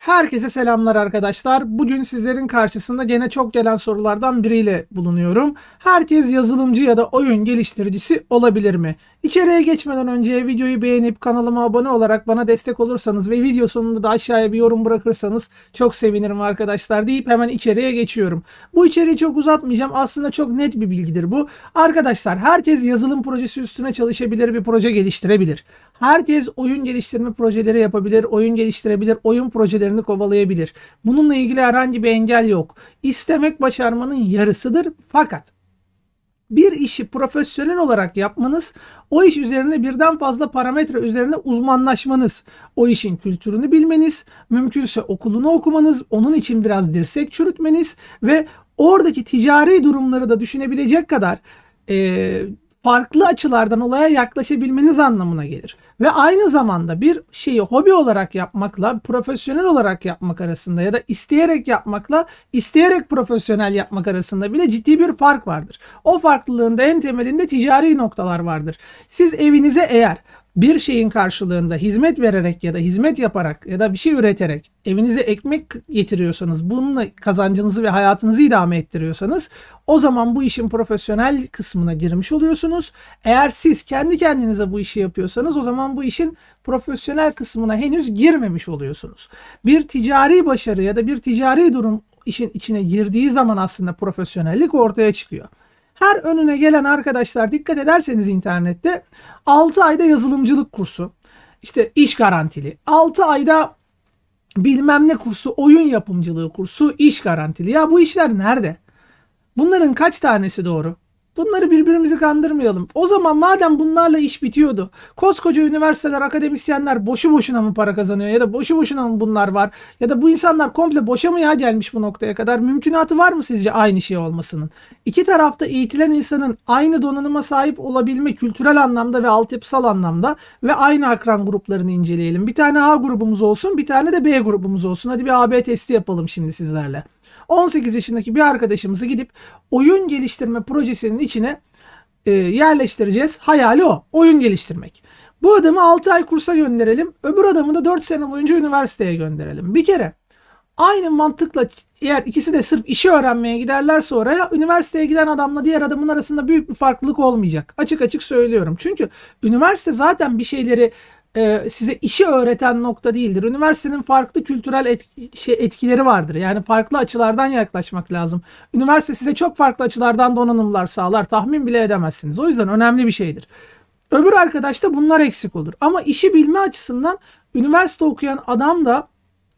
Herkese selamlar arkadaşlar. Bugün sizlerin karşısında gene çok gelen sorulardan biriyle bulunuyorum. Herkes yazılımcı ya da oyun geliştiricisi olabilir mi? İçeriye geçmeden önce videoyu beğenip kanalıma abone olarak bana destek olursanız ve video sonunda da aşağıya bir yorum bırakırsanız çok sevinirim arkadaşlar deyip hemen içeriye geçiyorum. Bu içeriği çok uzatmayacağım. Aslında çok net bir bilgidir bu. Arkadaşlar herkes yazılım projesi üstüne çalışabilir, bir proje geliştirebilir. Herkes oyun geliştirme projeleri yapabilir, oyun geliştirebilir, oyun projelerini kovalayabilir. Bununla ilgili herhangi bir engel yok. İstemek başarmanın yarısıdır. Fakat bir işi profesyonel olarak yapmanız, o iş üzerine birden fazla parametre üzerine uzmanlaşmanız, o işin kültürünü bilmeniz, mümkünse okulunu okumanız, onun için biraz dirsek çürütmeniz ve oradaki ticari durumları da düşünebilecek kadar farklı açılardan olaya yaklaşabilmeniz anlamına gelir. Ve aynı zamanda bir şeyi hobi olarak yapmakla profesyonel olarak yapmak arasında ya da isteyerek yapmakla isteyerek profesyonel yapmak arasında bile ciddi bir fark vardır. O farklılığın da en temelinde ticari noktalar vardır. Siz evinize eğer bir şeyin karşılığında hizmet vererek ya da hizmet yaparak ya da bir şey üreterek evinize ekmek getiriyorsanız, bununla kazancınızı ve hayatınızı idame ettiriyorsanız, o zaman bu işin profesyonel kısmına girmiş oluyorsunuz. Eğer siz kendi kendinize bu işi yapıyorsanız, o zaman bu işin profesyonel kısmına henüz girmemiş oluyorsunuz. Bir ticari başarı ya da bir ticari durum işin içine girdiği zaman aslında profesyonellik ortaya çıkıyor. Her önüne gelen arkadaşlar, dikkat ederseniz internette 6 ayda yazılımcılık kursu, işte iş garantili, 6 ayda bilmem ne kursu, oyun yapımcılığı kursu, iş garantili. Ya bu işler nerede? Bunların kaç tanesi doğru? Bunları birbirimizi kandırmayalım. O zaman madem bunlarla iş bitiyordu, koskoca üniversiteler, akademisyenler boşu boşuna mı para kazanıyor ya da boşu boşuna mı bunlar var ya da bu insanlar komple boşa mı ya gelmiş bu noktaya kadar? Mümkünatı var mı sizce aynı şey olmasının? İki tarafta eğitilen insanın aynı donanıma sahip olabilme, kültürel anlamda ve altyapısal anlamda, ve aynı akran gruplarını inceleyelim. Bir tane A grubumuz olsun, bir tane de B grubumuz olsun. Hadi bir AB testi yapalım şimdi sizlerle. 18 yaşındaki bir arkadaşımızı gidip oyun geliştirme projesinin içine yerleştireceğiz. Hayali o. Oyun geliştirmek. Bu adamı 6 ay kursa gönderelim. Öbür adamı da 4 sene boyunca üniversiteye gönderelim. Bir kere aynı mantıkla eğer ikisi de sırf işi öğrenmeye giderlerse oraya, üniversiteye giden adamla diğer adamın arasında büyük bir farklılık olmayacak. Açık açık söylüyorum. Çünkü üniversite zaten bir şeyleri size işi öğreten nokta değildir. Üniversitenin farklı kültürel etkileri vardır. Yani farklı açılardan yaklaşmak lazım. Üniversite size çok farklı açılardan donanımlar sağlar. Tahmin bile edemezsiniz. O yüzden önemli bir şeydir. Öbür arkadaşta bunlar eksik olur. Ama işi bilme açısından üniversite okuyan adam da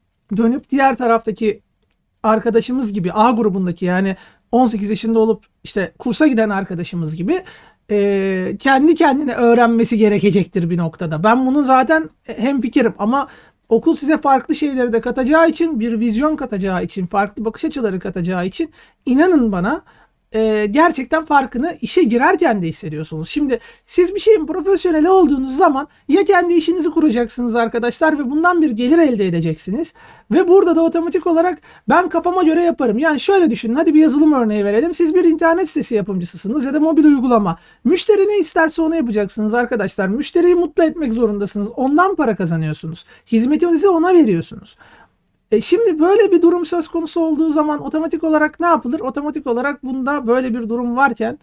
dönüp diğer taraftaki arkadaşımız gibi, A grubundaki, yani 18 yaşında olup işte kursa giden arkadaşımız gibi kendi kendine öğrenmesi gerekecektir bir noktada. Ben bunun zaten hemfikirim, ama okul size farklı şeyleri de katacağı için, bir vizyon katacağı için, farklı bakış açıları katacağı için, inanın bana, gerçekten farkını işe girerken de hissediyorsunuz. Şimdi siz bir şeyin profesyoneli olduğunuz zaman ya kendi işinizi kuracaksınız arkadaşlar ve bundan bir gelir elde edeceksiniz. Ve burada da otomatik olarak ben kafama göre yaparım. Yani şöyle düşünün, hadi bir yazılım örneği verelim. Siz bir internet sitesi yapımcısısınız ya da mobil uygulama. Müşteri ne isterse onu yapacaksınız arkadaşlar. Müşteriyi mutlu etmek zorundasınız. Ondan para kazanıyorsunuz. Hizmetinizi ona veriyorsunuz. Şimdi böyle bir durum söz konusu olduğu zaman otomatik olarak ne yapılır? Otomatik olarak bunda böyle bir durum varken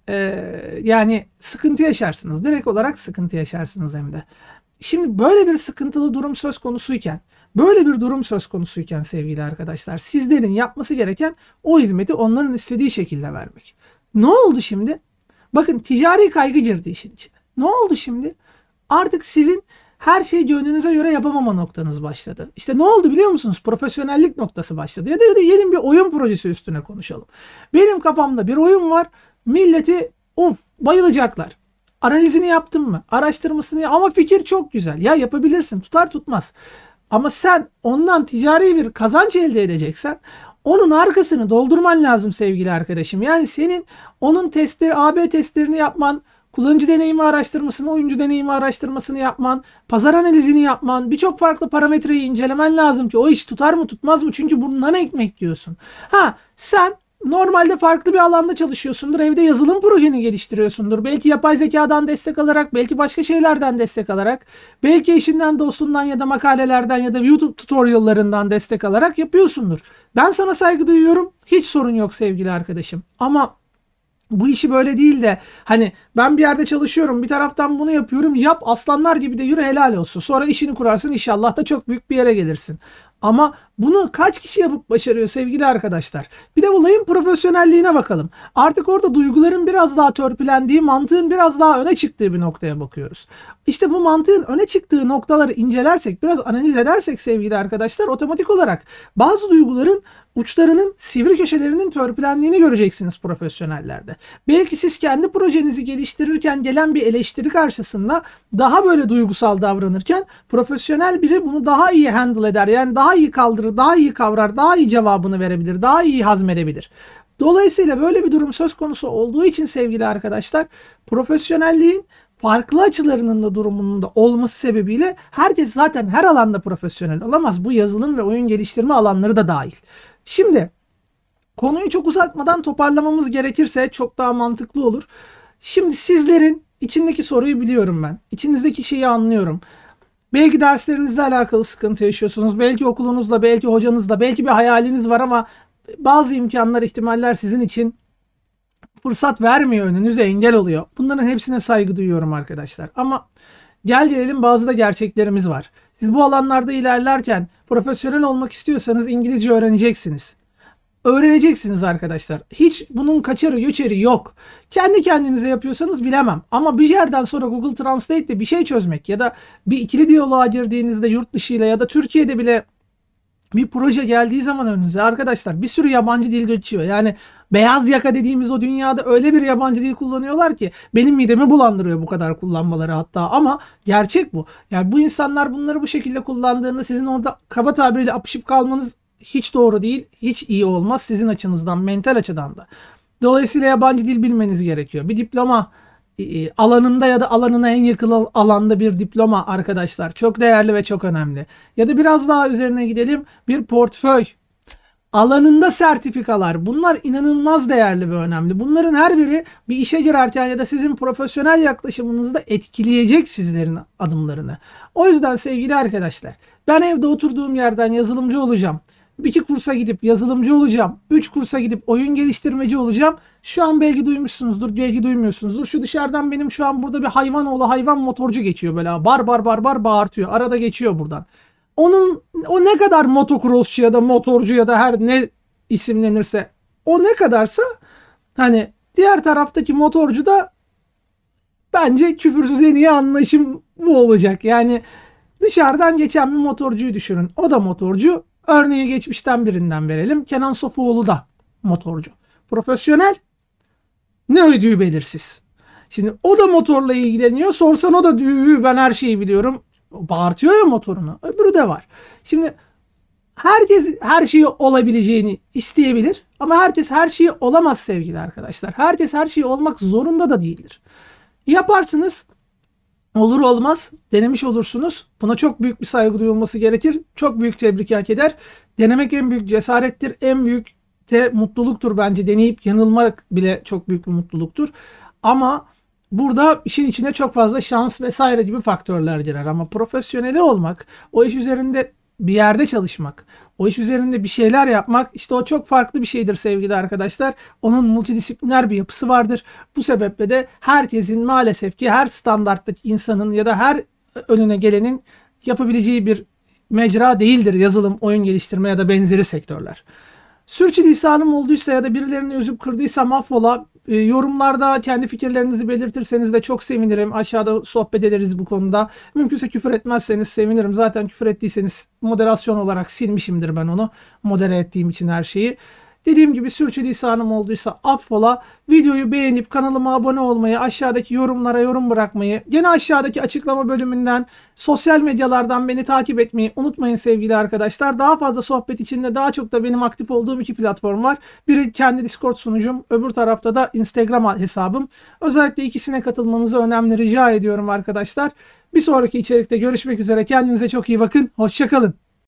yani sıkıntı yaşarsınız. Direkt olarak sıkıntı yaşarsınız hem de. Şimdi böyle bir sıkıntılı durum söz konusuyken, sevgili arkadaşlar, sizlerin yapması gereken o hizmeti onların istediği şekilde vermek. Ne oldu şimdi? Bakın, ticari kaygı girdi işin içine. Ne oldu şimdi? Artık sizin her şeyi gönlünüze göre yapamama noktanız başladı. İşte ne oldu biliyor musunuz? Profesyonellik noktası başladı. Ya da yeni bir oyun projesi üstüne konuşalım. Benim kafamda bir oyun var. Milleti bayılacaklar. Analizini yaptın mı? Araştırmasını ama fikir çok güzel. Ya yapabilirsin. Tutar tutmaz. Ama sen ondan ticari bir kazanç elde edeceksen, onun arkasını doldurman lazım sevgili arkadaşım. Yani senin onun testleri, AB testlerini yapman, kullanıcı deneyimi araştırmasını, oyuncu deneyimi araştırmasını yapman, pazar analizini yapman, birçok farklı parametreyi incelemen lazım ki o iş tutar mı tutmaz mı? Çünkü bundan ekmek yiyorsun. Sen normalde farklı bir alanda çalışıyorsundur. Evde yazılım projeni geliştiriyorsundur. Belki yapay zekadan destek alarak, belki başka şeylerden destek alarak, belki eşinden, dostundan ya da makalelerden ya da YouTube tutoriallarından destek alarak yapıyorsundur. Ben sana saygı duyuyorum. Hiç sorun yok sevgili arkadaşım. Ama bu işi böyle değil de hani ben bir yerde çalışıyorum, bir taraftan bunu yapıyorum, yap aslanlar gibi de yürü, helal olsun. Sonra işini kurarsın, inşallah da çok büyük bir yere gelirsin. Ama bunu kaç kişi yapıp başarıyor sevgili arkadaşlar? Bir de olayın profesyonelliğine bakalım. Artık orada duyguların biraz daha törpülendiği, mantığın biraz daha öne çıktığı bir noktaya bakıyoruz. İşte bu mantığın öne çıktığı noktaları incelersek, biraz analiz edersek sevgili arkadaşlar, otomatik olarak bazı duyguların uçlarının, sivri köşelerinin törpülendiğini göreceksiniz profesyonellerde. Belki siz kendi projenizi geliştirirken gelen bir eleştiri karşısında daha böyle duygusal davranırken, profesyonel biri bunu daha iyi handle eder. Yani daha iyi kaldırır, daha iyi kavrar, daha iyi cevabını verebilir, daha iyi hazmedebilir. Dolayısıyla böyle bir durum söz konusu olduğu için sevgili arkadaşlar, profesyonelliğin farklı açılarının da durumunun da olması sebebiyle herkes zaten her alanda profesyonel olamaz. Bu yazılım ve oyun geliştirme alanları da dahil. Şimdi konuyu çok uzatmadan toparlamamız gerekirse çok daha mantıklı olur. Şimdi sizlerin içindeki soruyu biliyorum ben. İçinizdeki şeyi anlıyorum. Belki derslerinizle alakalı sıkıntı yaşıyorsunuz. Belki okulunuzla, belki hocanızla, belki bir hayaliniz var ama bazı imkanlar, ihtimaller sizin için fırsat vermiyor, önünüze engel oluyor. Bunların hepsine saygı duyuyorum arkadaşlar. Ama gel gelelim, bazı da gerçeklerimiz var. Siz bu alanlarda ilerlerken profesyonel olmak istiyorsanız İngilizce öğreneceksiniz. Öğreneceksiniz arkadaşlar. Hiç bunun kaçarı göçeri yok. Kendi kendinize yapıyorsanız bilemem. Ama bir yerden sonra Google Translate'de bir şey çözmek ya da bir ikili diyaloğa girdiğinizde yurt dışıyla ya da Türkiye'de bile bir proje geldiği zaman önünüze arkadaşlar bir sürü yabancı dil geçiyor. Yani beyaz yaka dediğimiz o dünyada öyle bir yabancı dil kullanıyorlar ki benim midemi bulandırıyor bu kadar kullanmaları hatta, ama gerçek bu. Yani bu insanlar bunları bu şekilde kullandığında sizin orada kaba tabiriyle apışıp kalmanız hiç doğru değil, hiç iyi olmaz sizin açınızdan, mental açıdan da. Dolayısıyla yabancı dil bilmeniz gerekiyor. Bir diploma alanında ya da alanına en yakın alanda bir diploma arkadaşlar çok değerli ve çok önemli. Ya da biraz daha üzerine gidelim, bir portföy. Alanında sertifikalar, bunlar inanılmaz değerli ve önemli. Bunların her biri bir işe girerken ya da sizin profesyonel yaklaşımınızda etkileyecek sizlerin adımlarını. O yüzden sevgili arkadaşlar, ben evde oturduğum yerden yazılımcı olacağım. 2 kursa gidip yazılımcı olacağım. 3 kursa gidip oyun geliştirmeci olacağım. Şu an belki duymuşsunuzdur, belki duymuyorsunuzdur. Şu dışarıdan benim şu an burada bir hayvan motorcu geçiyor böyle. Bar bağırtıyor. Arada geçiyor buradan. O ne kadar motocrossçu ya da motorcu ya da her ne isimlenirse, o ne kadarsa hani diğer taraftaki motorcu da bence küfürsüz en iyi anlaşım bu olacak. Yani dışarıdan geçen bir motorcuyu düşünün. O da motorcu. Örneği geçmişten birinden verelim. Kenan Sofuoğlu da motorcu. Profesyonel, ne ödüğü belirsiz. Şimdi o da motorla ilgileniyor. Sorsan o da diyor ben her şeyi biliyorum. Bağırtıyor ya motorunu. Öbürü de var. Şimdi herkes her şeyi olabileceğini isteyebilir. Ama herkes her şeyi olamaz sevgili arkadaşlar. Herkes her şeyi olmak zorunda da değildir. Yaparsınız. Olur olmaz denemiş olursunuz. Buna çok büyük bir saygı duyulması gerekir. Çok büyük tebrik hak eder. Denemek en büyük cesarettir. En büyük de mutluluktur bence. Deneyip yanılmak bile çok büyük bir mutluluktur. Ama burada işin içine çok fazla şans vesaire gibi faktörler girer. Ama profesyoneli olmak, o iş üzerinde bir yerde çalışmak, o iş üzerinde bir şeyler yapmak, işte o çok farklı bir şeydir sevgili arkadaşlar. Onun multidisipliner bir yapısı vardır. Bu sebeple de herkesin, maalesef ki her standarttaki insanın ya da her önüne gelenin yapabileceği bir mecra değildir yazılım, oyun geliştirme ya da benzeri sektörler. Sürçülisanım olduysa ya da birilerini üzüp kırdıysam affola. Yorumlarda kendi fikirlerinizi belirtirseniz de çok sevinirim. Aşağıda sohbet ederiz bu konuda. Mümkünse küfür etmezseniz sevinirim. Zaten küfür ettiyseniz moderasyon olarak silmişimdir ben onu. Modere ettiğim için her şeyi. Dediğim gibi sürçülisanım olduysa affola. Videoyu beğenip kanalıma abone olmayı, aşağıdaki yorumlara yorum bırakmayı, gene aşağıdaki açıklama bölümünden, sosyal medyalardan beni takip etmeyi unutmayın sevgili arkadaşlar. Daha fazla sohbet içinde daha çok da benim aktif olduğum 2 platform var. Biri kendi Discord sunucum, öbür tarafta da Instagram hesabım. Özellikle ikisine katılmanızı önemli rica ediyorum arkadaşlar. Bir sonraki içerikte görüşmek üzere. Kendinize çok iyi bakın. Hoşça kalın.